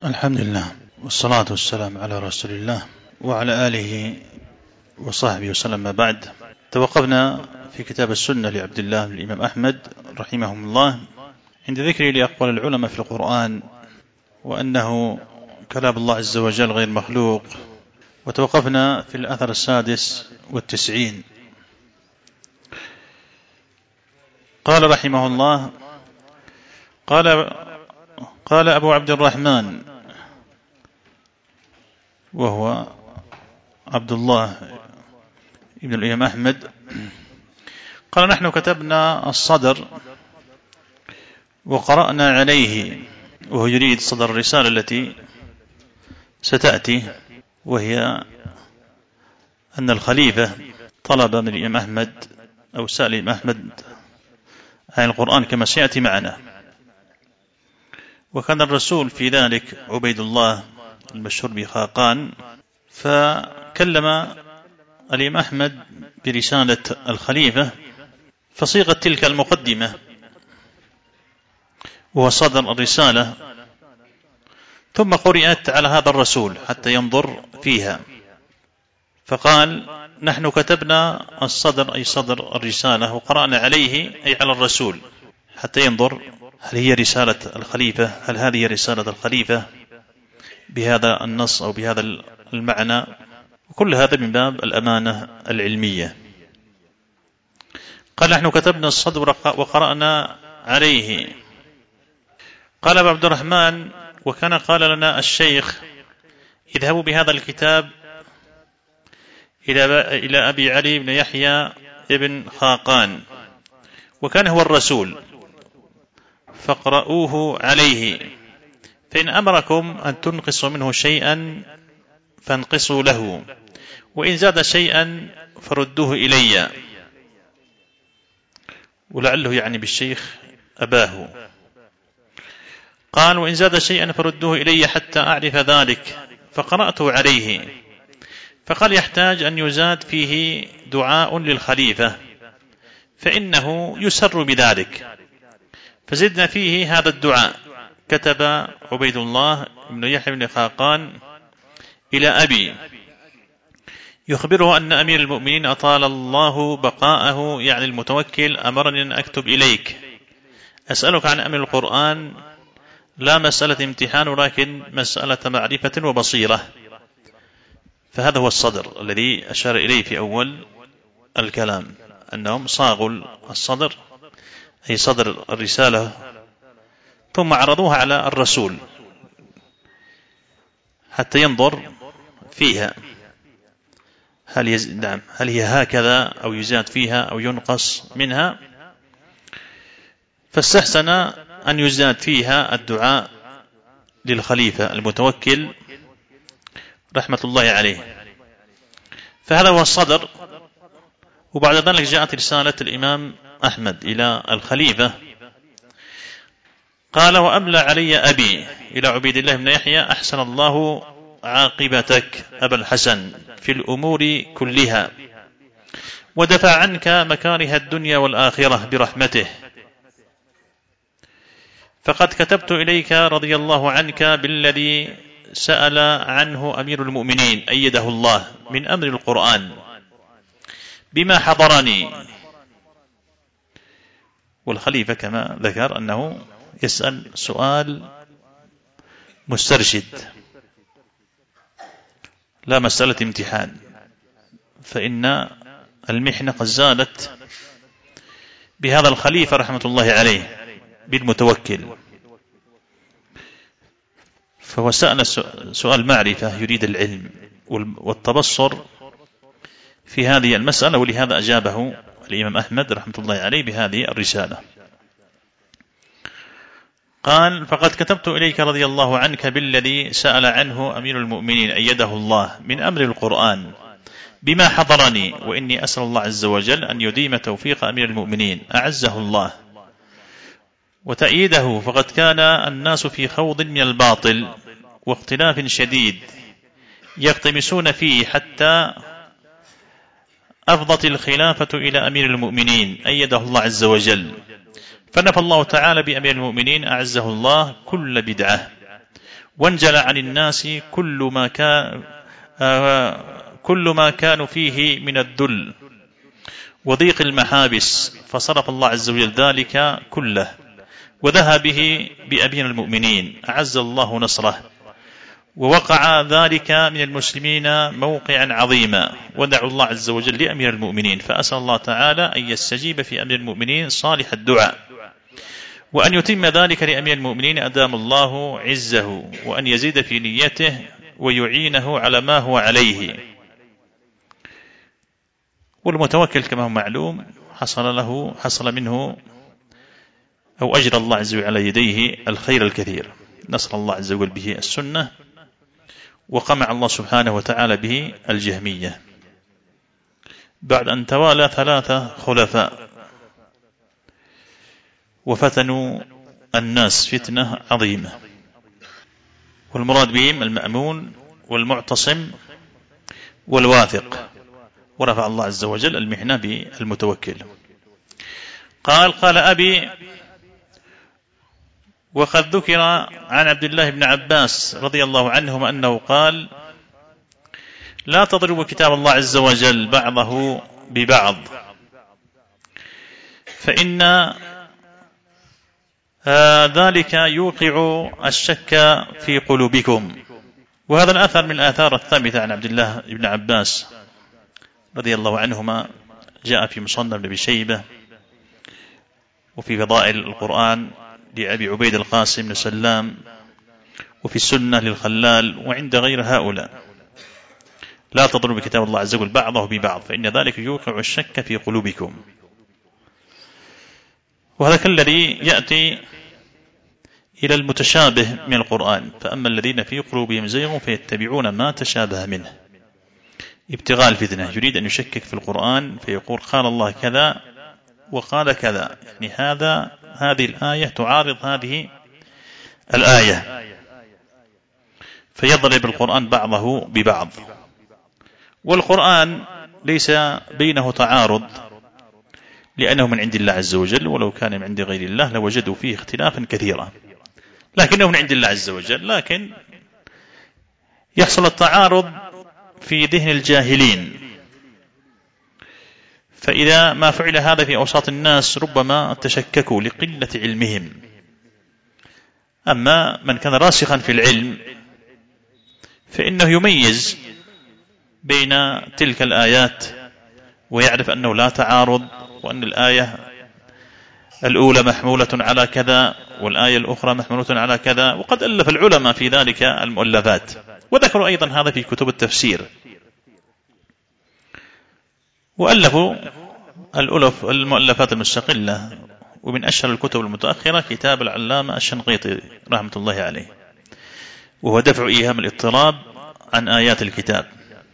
الحمد لله والصلاة والسلام على رسول الله وعلى آله وصحبه وسلم. ما بعد، توقفنا في كتاب السنة لعبد الله بن الإمام أحمد رحمهم الله عند ذكر لأقوال العلماء في القرآن وأنه كلام الله عز وجل غير مخلوق، وتوقفنا في الأثر 96. قال رحمه الله: قال أبو عبد الرحمن وهو عبد الله ابن الإمام أحمد، قال: نحن كتبنا الصدر وقرأنا عليه، وهو يريد صدر الرسالة التي ستأتي، وهي أن الخليفة طلب من الإمام أحمد أو سأل الإمام أحمد عن القرآن كما سيأتي معنا. وكان الرسول في ذلك عبيد الله المشهور بخاقان، فكلم الإمام أحمد برسالة الخليفة، فصيغت تلك المقدمة وهو صدر الرسالة، ثم قرأت على هذا الرسول حتى ينظر فيها، فقال: نحن كتبنا الصدر أي صدر الرسالة وقرأنا عليه أي على الرسول حتى ينظر هل هي رسالة الخليفة، هل هذه رسالة الخليفة بهذا النص أو بهذا المعنى، وكل هذا من باب الأمانة العلمية. قال: نحن كتبنا الصدر وقرأنا عليه. قال أبو عبد الرحمن: وكان قال لنا الشيخ: اذهبوا بهذا الكتاب إلى أبي علي بن يحيى ابن خاقان، وكان هو الرسول، فاقرؤوه عليه، فإن أمركم أن تنقصوا منه شيئا فانقصوا له، وإن زاد شيئا فردوه إلي. ولعله يعني بالشيخ أباه. قال: وإن زاد شيئا فردوه إلي حتى أعرف ذلك، فقرأته عليه، فقال: يحتاج أن يزاد فيه دعاء للخليفة فإنه يسر بذلك، فزدنا فيه هذا الدعاء. كتب عبيد الله بن يحيى بن خاقان إلى أبي يخبره أن أمير المؤمنين أطال الله بقاءه يعني المتوكل أمرني أن أكتب إليك أسألك عن أمر القرآن، لا مسألة امتحان ولكن مسألة معرفة وبصيرة. فهذا هو الصدر الذي أشار إليه في أول الكلام، أنهم صاغوا الصدر أي صدر الرسالة ثم عرضوها على الرسول حتى ينظر فيها هل هي هكذا أو يزاد فيها أو ينقص منها، فاستحسن أن يزاد فيها الدعاء للخليفة المتوكل رحمة الله عليه. فهذا هو الصدر. وبعد ذلك جاءت رسالة الإمام أحمد إلى الخليفة، قال: وأملى علي أبي إلى عبيد الله بن يحيى أحسن الله عاقبتك أبا الحسن في الأمور كلها، ودفع عنك مكاره الدنيا والآخرة برحمته، فقد كتبت إليك رضي الله عنك بالذي سأل عنه أمير المؤمنين أيده الله من أمر القرآن بما حضرني. والخليفة كما ذكر أنه يسأل سؤال مسترشد لا مسألة امتحان، فإن المحنة قد زالت بهذا الخليفة رحمة الله عليه بالمتوكل، فهو سأل سؤال معرفة يريد العلم والتبصر في هذه المسألة، ولهذا أجابه الإمام أحمد رحمة الله عليه بهذه الرسالة. قال: فقد كتبت إليك رضي الله عنك بالذي سأل عنه أمير المؤمنين أيده الله من أمر القرآن بما حضرني، وإني أسأل الله عز وجل أن يديم توفيق أمير المؤمنين أعزه الله وتأييده، فقد كان الناس في خوض من الباطل واختلاف شديد يقتمسون فيه حتى أفضت الخلافة إلى أمير المؤمنين أيده الله عز وجل، فنفى الله تعالى بأمير المؤمنين أعزه الله كل بدعة، وانجلى عن الناس كل ما كانوا فيه من الذل وضيق المحابس، فصرف الله عز وجل ذلك كله وذهب به بأمير المؤمنين أعز الله نصره، ووقع ذلك من المسلمين موقعا عظيما، ودعوا الله عز وجل لأمير المؤمنين، فأسأل الله تعالى أن يستجيب في أمير المؤمنين صالح الدعاء، وأن يتم ذلك لأمير المؤمنين أدام الله عزه، وأن يزيد في نيته ويعينه على ما هو عليه. والمتوكل كما هو معلوم حصل منه أو أجرى الله عز وجل على يديه الخير الكثير، نصر الله عز وجل به السنة، وقمع الله سبحانه وتعالى به الجهمية، بعد أن توالى 3 خلفاء وفتنوا الناس فتنة عظيمة، والمراد بهم المأمون والمعتصم والواثق، ورفع الله عز وجل المحنة بالمتوكل. قال أبي: وقد ذكر عن عبد الله بن عباس رضي الله عنهما أنه قال: لا تضربوا كتاب الله عز وجل بعضه ببعض، فإن ذلك يوقع الشك في قلوبكم. وهذا الأثر من الآثار الثابتة عن عبد الله بن عباس رضي الله عنهما، جاء في مصنف ابن شيبة، وفي فضائل القرآن لأبي عبيد القاسم بن سلام، وفي السنة للخلال، وعند غير هؤلاء: لا تضربوا بكتاب الله عز وجل بعضه ببعض، فإن ذلك يوقع الشك في قلوبكم. وهذا كالذي يأتي إلى المتشابه من القرآن: فأما الذين في قلوبهم زيغ فيتبعون ما تشابه منه ابتغاء الفتنة، يريد أن يشكك في القرآن فيقول قال الله كذا وقال كذا، يعني هذه الآية تعارض هذه الآية، فيضرب القرآن بعضه ببعض. والقرآن ليس بينه تعارض، لأنه من عند الله عز وجل، ولو كان من عند غير الله لوجدوا فيه اختلافا كثيرا، لكنه من عند الله عز وجل. لكن يحصل التعارض في ذهن الجاهلين، فإذا ما فعل هذا في أوساط الناس ربما تشككوا لقلة علمهم. أما من كان راسخا في العلم فإنه يميز بين تلك الآيات، ويعرف أنه لا تعارض، وأن الآية الأولى محمولة على كذا والآية الأخرى محمولة على كذا. وقد ألف العلماء في ذلك المؤلفات، وذكروا أيضا هذا في كتب التفسير، وألفوا المؤلفات المستقلة. ومن أشهر الكتب المتأخرة كتاب العلامة الشنقيطي رحمة الله عليه، وهو دفع إيهام الاضطراب عن آيات الكتاب،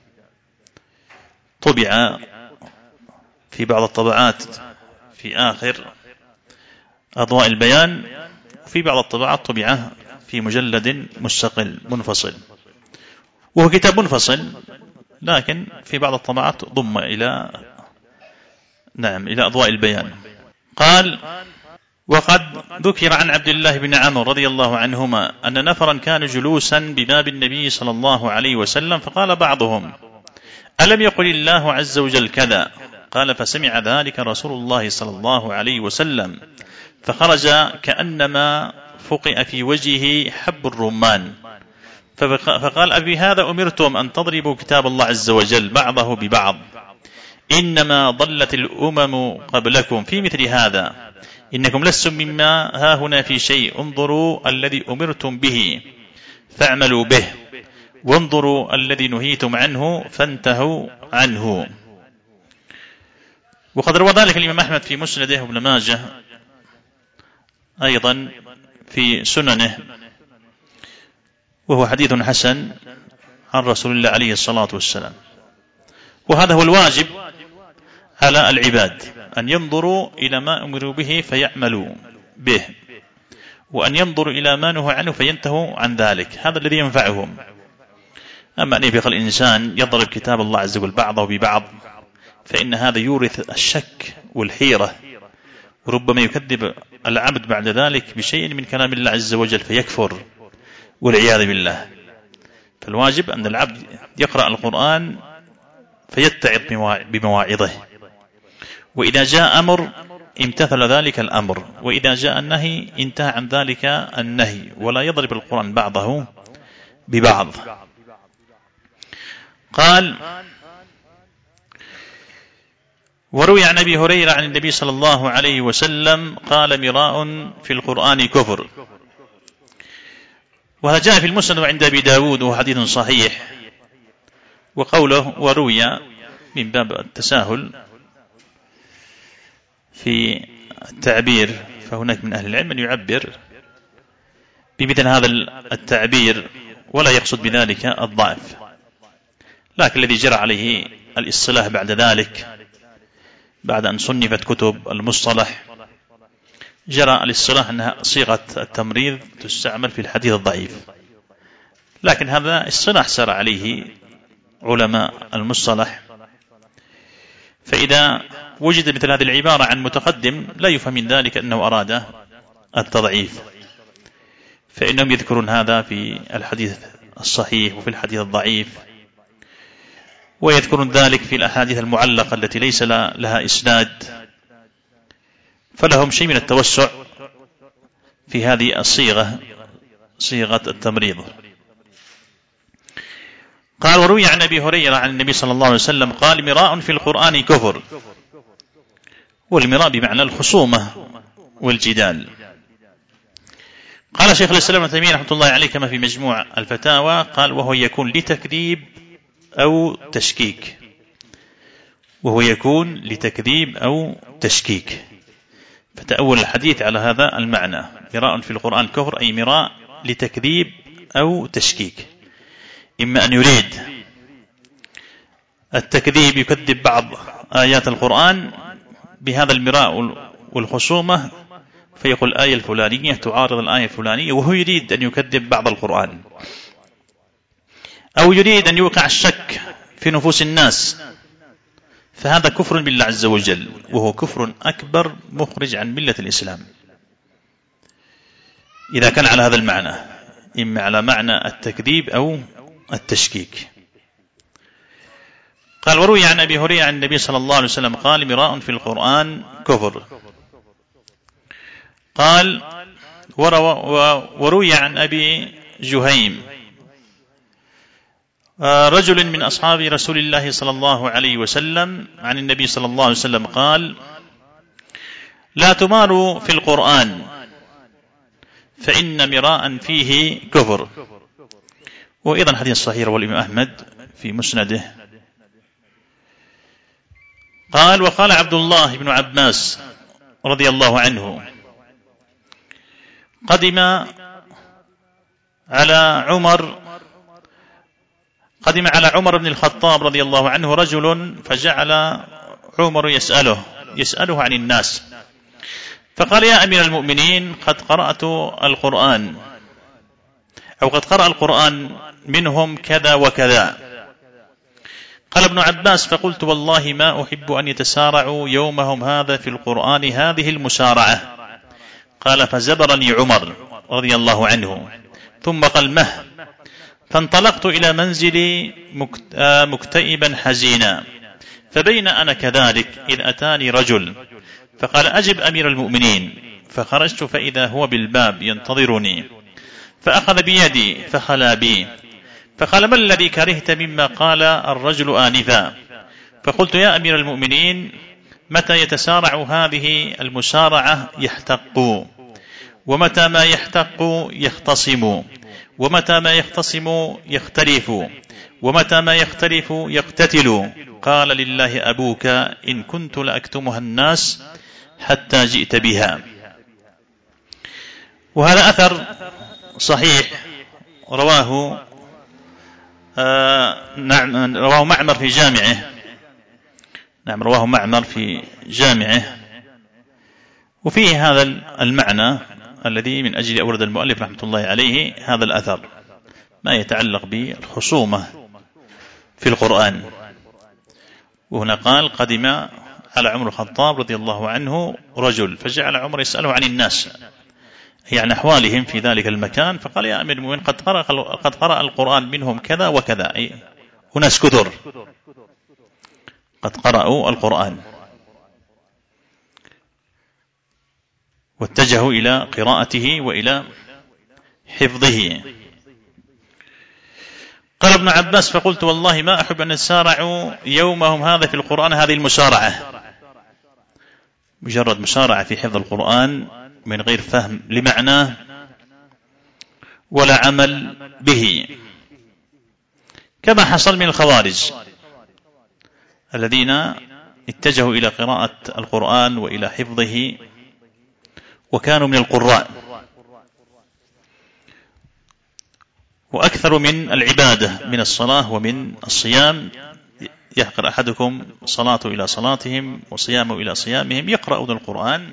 طبع في بعض الطبعات في آخر أضواء البيان، وفي بعض الطبعات طبع في مجلد مستقل منفصل، وهو كتاب منفصل، لكن في بعض الطبعات ضم إلى أضواء البيان. قال: وقد ذكر عن عبد الله بن عمرو رضي الله عنهما أن نفرا كانوا جلوسا بباب النبي صلى الله عليه وسلم، فقال بعضهم: ألم يقل الله عز وجل كذا؟ قال: فسمع ذلك رسول الله صلى الله عليه وسلم، فخرج كأنما فقئ في وجهه حب الرمان، فقال: أبي هذا أمرتم أن تضربوا كتاب الله عز وجل بعضه ببعض، إنما ضلت الأمم قبلكم في مثل هذا، إنكم لستم مما هاهنا في شيء، انظروا الذي أمرتم به فاعملوا به، وانظروا الذي نهيتم عنه فانتهوا عنه. وقد روى ذلك الإمام أحمد في مسنده، وابن ماجه أيضا في سننه، وهو حديث حسن عن رسول الله عليه الصلاة والسلام. وهذا هو الواجب على العباد، أن ينظروا إلى ما أمروا به فيعملوا به، وأن ينظروا إلى ما نهوا عنه فينتهوا عن ذلك، هذا الذي ينفعهم. أما أن يبقى الإنسان يضرب كتاب الله عز وجل بعضه ببعض، فإن هذا يورث الشك والحيرة، وربما يكذب العبد بعد ذلك بشيء من كلام الله عز وجل فيكفر، والعياذ بالله. فالواجب أن العبد يقرأ القرآن فيتعظ بمواعظه، وإذا جاء أمر امتثل ذلك الأمر، وإذا جاء النهي انتهى عن ذلك النهي، ولا يضرب القرآن بعضه ببعض. قال: وروي عن أبي هريرة عن النبي صلى الله عليه وسلم قال: مراء في القرآن كفر. وهذا جاء في المسند عند أبي داود وهو حديث صحيح. وقوله وروي من باب التساهل في التعبير، فهناك من أهل العلم من يعبر بمثل هذا التعبير ولا يقصد بذلك الضعف، لكن الذي جرى عليه الاصطلاح بعد ذلك بعد أن صنفت كتب المصطلح جرى الاصطلاح أنها صيغة التمريض تستعمل في الحديث الضعيف، لكن هذا اصطلاح سار عليه علماء المصطلح، فإذا وجد مثل هذه العبارة عن متقدم لا يفهم من ذلك أنه أراد التضعيف، فإنهم يذكرون هذا في الحديث الصحيح وفي الحديث الضعيف، ويذكرون ذلك في الأحاديث المعلقة التي ليس لها إسناد، فلهم شيء من التوسع في هذه الصيغة، صيغة التمريض. قال: وروي عن أبي هريرة عن النبي صلى الله عليه وسلم قال: مراء في القرآن كفر. والمراء بمعنى الخصومة والجدال. قال شيخ الإسلام ابن تيمية رحمة الله عليه كما في مجموع الفتاوى، قال: وهو يكون لتكذيب أو تشكيك، وهو يكون لتكذيب أو تشكيك، فتأول الحديث على هذا المعنى: مراء في القرآن كفر، أي مراء لتكذيب أو تشكيك، إما أن يريد التكذيب يكذب بعض آيات القرآن بهذا المراء والخصومة، فيقول الآية الفلانية تعارض الآية الفلانية وهو يريد أن يكذب بعض القرآن، أو يريد أن يوقع الشك في نفوس الناس، فهذا كفر بالله عز وجل، وهو كفر أكبر مخرج عن ملة الإسلام إذا كان على هذا المعنى، إما على معنى التكذيب أو التشكيك. قال: وروي عن أبي هريرة عن النبي صلى الله عليه وسلم قال: مراء في القرآن كفر. قال: وروي عن أبي جهيم رجل من أصحاب رسول الله صلى الله عليه وسلم عن النبي صلى الله عليه وسلم قال: لا تماروا في القرآن فإن مراء فيه كفر. وأيضا حديث صحيح رواه الإمام أحمد في مسنده. قال: وقال عبد الله بن عباس رضي الله عنه: قدم على عمر بن الخطاب رضي الله عنه رجل، فجعل عمر يسأله عن الناس، فقال: يا أمير المؤمنين، قد قرأت القرآن، أو قد قرأ القرآن منهم كذا وكذا. قال ابن عباس: فقلت والله ما أحب أن يتسارعوا يومهم هذا في القرآن هذه المسارعة. قال: فزبرني عمر رضي الله عنه، ثم قال: مه. فانطلقت إلى منزلي مكتئبا حزينا، فبين أنا كذلك إذ أتاني رجل فقال: أجب أمير المؤمنين. فخرجت فإذا هو بالباب ينتظرني، فأخذ بيدي فخلى بي، فقال: ما الذي كرهت مما قال الرجل آنفا؟ فقلت: يا أمير المؤمنين، متى يتسارع هذه المسارعة يحتق، ومتى ما يحتق يختصم، ومتى ما يختصم يختلف، ومتى ما يختلف يقتتل. قال: لله أبوك إن كنت لأكتمها الناس حتى جئت بها. وهذا أثر صحيح رواه معمر في جامعه، رواه معمر في جامعه، وفيه هذا المعنى الذي من أجل أورد المؤلف رحمة الله عليه هذا الأثر، ما يتعلق بالخصومة في القرآن. وهنا قال: قدم على عمر الخطاب رضي الله عنه رجل، فجعل عمر يسأله عن الناس، يعني أحوالهم في ذلك المكان، فقال يا أمير المؤمنين قد قرأ القرآن منهم كذا وكذا، أي أناس كثر قد قرأوا القرآن واتجهوا إلى قراءته وإلى حفظه. قال ابن عباس: فقلت والله ما أحب أن يتسارعوا يومهم هذا في القرآن هذه المسارعة، مجرد مسارعة في حفظ القرآن من غير فهم لمعناه ولا عمل به، كما حصل من الخوارج الذين اتجهوا إلى قراءة القرآن وإلى حفظه وكانوا من القراء، وأكثر من العبادة من الصلاة ومن الصيام. يحقر أحدكم صلاته إلى صلاتهم وصيامه إلى صيامهم، يقرؤون القرآن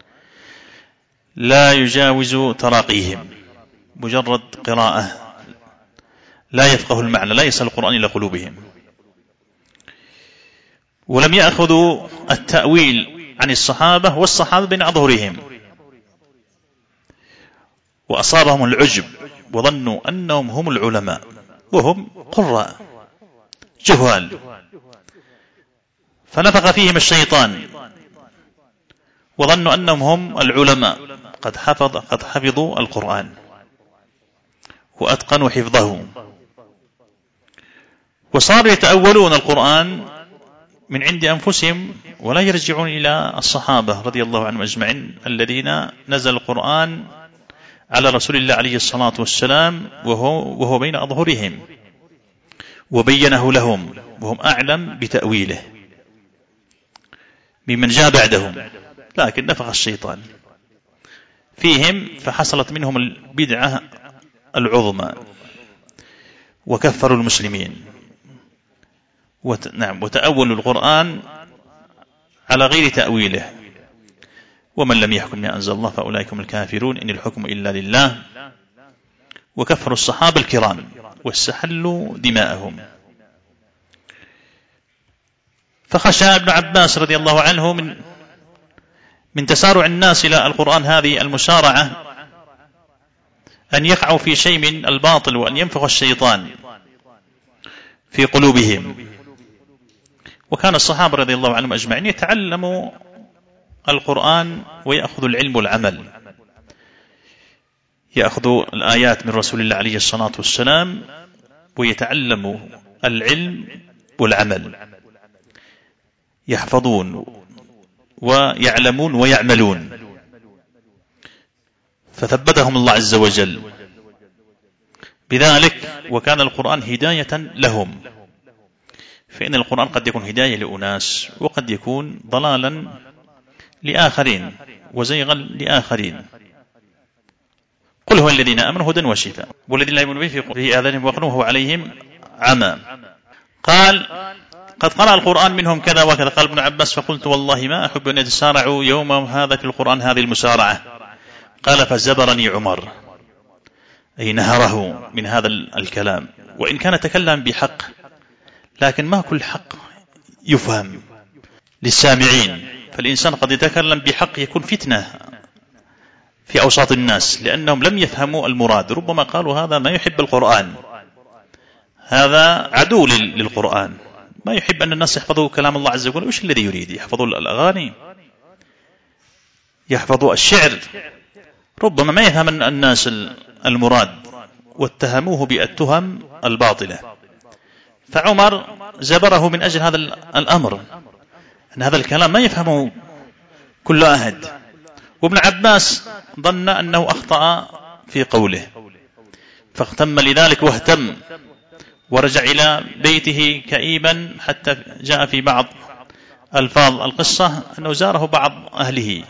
لا يجاوز تراقيهم، مجرد قراءة لا يفقه المعنى، لا يصل القرآن إلى قلوبهم، ولم يأخذوا التأويل عن الصحابة والصحابة بين أظهرهم، وأصابهم العجب وظنوا أنهم هم العلماء وهم قراء جهال، فنفخ فيهم الشيطان وظنوا أنهم هم العلماء قد حفظوا القرآن وأتقنوا حفظه، وصاروا يتأولون القرآن من عند أنفسهم ولا يرجعون إلى الصحابة رضي الله عنهم أجمعين الذين نزل القرآن على رسول الله عليه الصلاة والسلام وهو بين أظهرهم وبينه لهم وهم أعلم بتأويله ممن جاء بعدهم، لكن نفخ الشيطان فيهم فحصلت منهم البدعة العظمى وكفروا المسلمين وتأولوا القرآن على غير تأويله، ومن لم يحكم بما أنزل الله فأولئك هم الكافرون إن الحكم إلا لله، وكفروا الصحابة الكرام واستحلوا دماءهم. فخشى ابن عباس رضي الله عنه من تسارع الناس إلى القرآن هذه المسارعة أن يقعوا في شيء من الباطل وأن ينفخ الشيطان في قلوبهم. وكان الصحابة رضي الله عنهم أجمعين يتعلموا القرآن ويأخذوا العلم والعمل، يأخذوا الآيات من رسول الله عليه الصلاة والسلام ويتعلموا العلم والعمل، يحفظون ويعلمون ويعملون، فثبتهم الله عز وجل بذلك، وكان القرآن هداية لهم، فإن القرآن قد يكون هداية لأناس وقد يكون ضلالا لآخرين وزيغا لآخرين. قل هو الذين آمنوا هدى وشفاء والذين لا يؤمنون به في آذانهم وقر وهو عليهم عمى. قال قد قرأ القرآن منهم كذا وكذا. قال ابن عباس: فقلت والله ما أحب أن يتسارعوا يومهم هذا في القرآن هذه المسارعة. قال: فزبرني عمر، أي نهره من هذا الكلام، وإن كان تكلم بحق لكن ما كل حق يفهم للسامعين، فالإنسان قد يتكلم بحق يكون فتنة في أوساط الناس لأنهم لم يفهموا المراد، ربما قالوا هذا ما يحب القرآن، هذا عدو للقرآن، ما يحب أن الناس يحفظوا كلام الله عز وجل. وش الذي يريد؟ يحفظوا الأغاني، يحفظوا الشعر، ربما ما يفهم الناس المراد واتهموه بالتهم الباطلة. فعمر زبره من أجل هذا الأمر، أن هذا الكلام ما يفهمه كل أحد. وابن عباس ظن أنه أخطأ في قوله فاغتم لذلك واهتم، ورجع إلى بيته كئيبا، حتى جاء في بعض ألفاظ القصة أنه زاره بعض أهله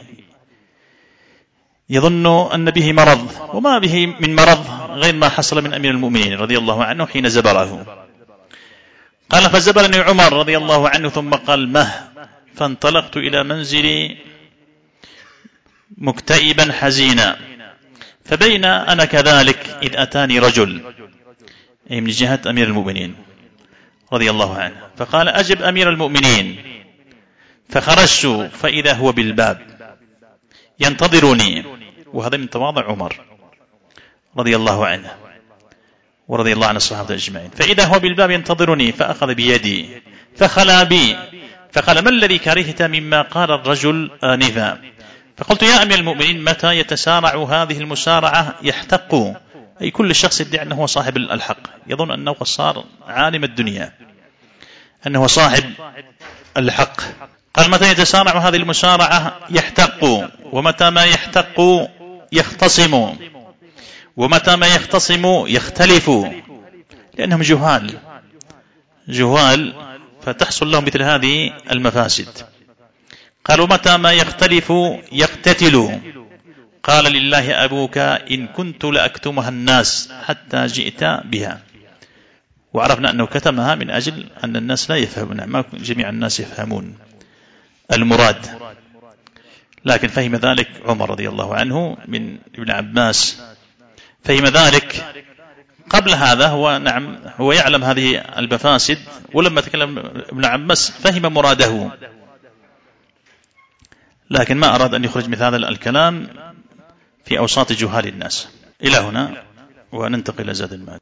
يظن أن به مرض، وما به من مرض غير ما حصل من أمير المؤمنين رضي الله عنه حين زبره. قال: فزبرني عمر رضي الله عنه ثم قال: مه، فانطلقت إلى منزلي مكتئبا حزينا، فبين أنا كذلك إذ أتاني رجل، أي من جهة أمير المؤمنين رضي الله عنه، فقال: أجب أمير المؤمنين. فخرجت فإذا هو بالباب ينتظرني، وهذا من تواضع عمر رضي الله عنه ورضي الله عن الصحابة أجمعين. فإذا هو بالباب ينتظرني فأخذ بيدي فخلا بي فقال: ما الذي كرهت مما قال الرجل آنفا؟ فقلت: يا أمير المؤمنين، متى يتسارع هذه المسارعة يحتق، أي كل شخص يدعي أنه هو صاحب الحق، يظن أنه صار عالم الدنيا، أنه صاحب الحق. قال: متى يتسارع هذه المسارعة يحتق، ومتى ما يحتق يختصم، ومتى ما يختصم يختلف، لأنهم جهال فتحصل لهم مثل هذه المفاسد. قالوا: متى ما يختلف يقتتل. قال: لله أبوك إن كنت لأكتمها الناس حتى جئت بها. وعرفنا أنه كتمها من أجل أن الناس لا يفهمون، ما جميع الناس يفهمون المراد، لكن فهم ذلك عمر رضي الله عنه من ابن عباس، فهم ذلك قبل هذا. هو يعلم هذه المفاسد، ولما تكلم ابن عباس فهم مراده، لكن ما أراد أن يخرج مثل هذا الكلام في أوساط جهال الناس. إلى هنا وننتقل إلى زاد المعاد.